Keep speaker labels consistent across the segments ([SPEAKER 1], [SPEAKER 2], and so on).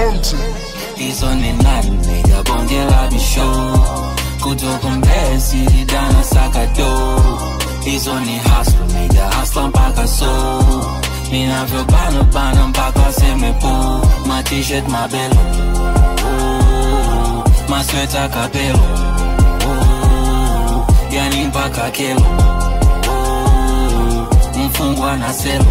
[SPEAKER 1] mountain.
[SPEAKER 2] Hizo ni nani nigga bonge la bisho kutoka Mbezi dana sakado. Hizo ni hustle nigga hustle mpaka so ninavyo bana mpaka semepo. My t-shirt my bello, my sweater kapelo, yani mpaka kelo, mfungwa na selo.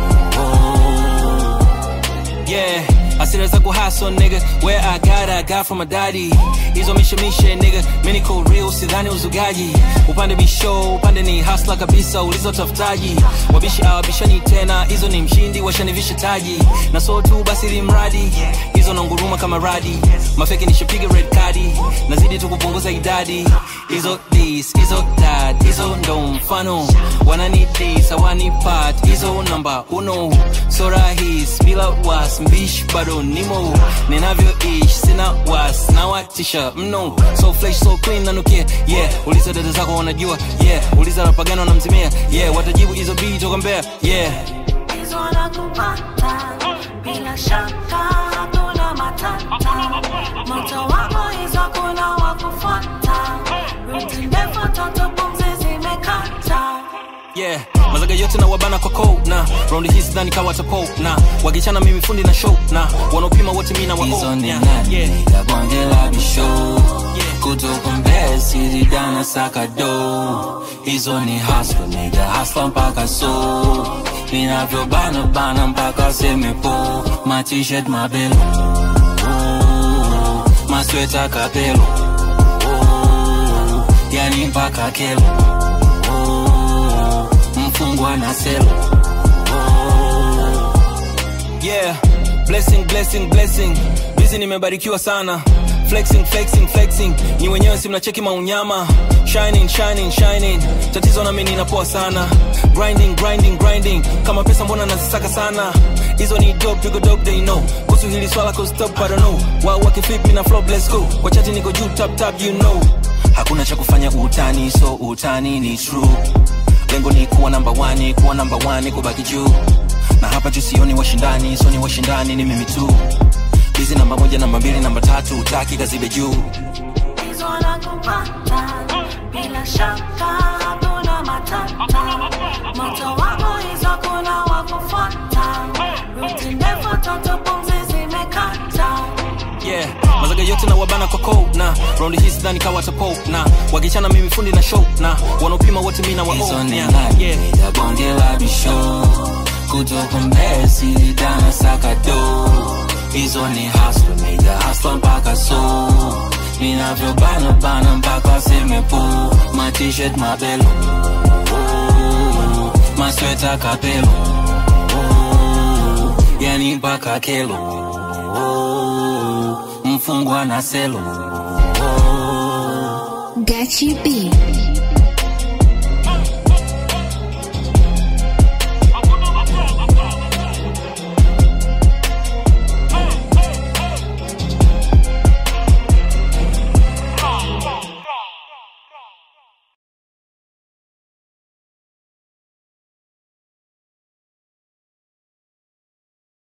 [SPEAKER 2] Yeah, I see there's a go hustle, nigga. Where I got from my daddy. Hizo mishe nigga. Mini ko real, sidhani uzugaji. Upande bisho, upande ni hustler kabisa, ulizo tafutaji. Wabishi awabishani tena, hizo ni mshindi, washanivisha taji. Na so tu basi limradi, hizo nanguruma kama radi. Mafeki nishapiga red cardi, nazidi tu kupunguza idadi. Hizo this, hizo that, hizo ndo mfano. Wanani this, hawani part, hizo namba uno. Sora his, bila was, mbish bado nimo. Ninavyo ish, sina was, na watisha mno. So fresh, so clean, nanukia, yeah. Uliza dada zako wanajua, yeah. Uliza rapagano na mzimia, yeah. Watajibu hizo bii toka Mbeya, yeah.
[SPEAKER 3] Hizo nakupata, bila shaka, hakuna matata. Moto wako hizo kuna wakufuata. Ruti ndefu toto pumzi zimekata.
[SPEAKER 2] Yeah, mazaga yote na wabana kwa cold na round hii sidhani kawa tapo na wakichana mimi fundi na show na wanopima wote mimi na wao. Hizo ni nani nigga bonge la bisho kutoka Mbezi dana sakado. Hizo ni hustle nigga hustle mpaka so ninavyo bana mpaka semepo. My t-shirt my bello, my sweater kapelo, yani mpaka kelo, mfungwa na selo. Yeah, blessing. Busy nimebarikiwa sana. Flexing. Ni wenyewe si mnacheki maunyama. Shining. Tatizo na mimi ninapoa sana. Grinding. Kama pesa mbona nazisaka sana. Hizo ni dope, you go dope, they know. Kuhusu hili swala cause stop, I don't know. Wao wakiflip na flow, let's go. Kwa chati niko juu, tap, you know. Hakuna cha kufanya utani, so utani ni true. Lengo ni kuwa number one, kubaki juu. Na hapa juu sioni washindani, so ni washindani ni mimi tu. Busy namba 1, namba 2, namba 3, utaki kazibe juu.
[SPEAKER 3] Hizo nakupata, bila shaka, hakuna matata. Moto wako hizo kuna wakufuata. Ruti ndefu toto pumzi zimekata.
[SPEAKER 2] Yeah, mazaga yote na wabana kwa cold na round hii sidhani kawa tapo na wakichana mimi fundi na show na wanopima wote mimi na wao. Hizo ni nani nigga bonge la bisho kutoka Mbezi dana sakado. Hizo ni hustle nigga hustle mpaka so ninavyo bana mpaka semepo. My t-shirt my bello, my sweater kapelo, yani mpaka kelo, mfungwa na selo.
[SPEAKER 4] Gachi B.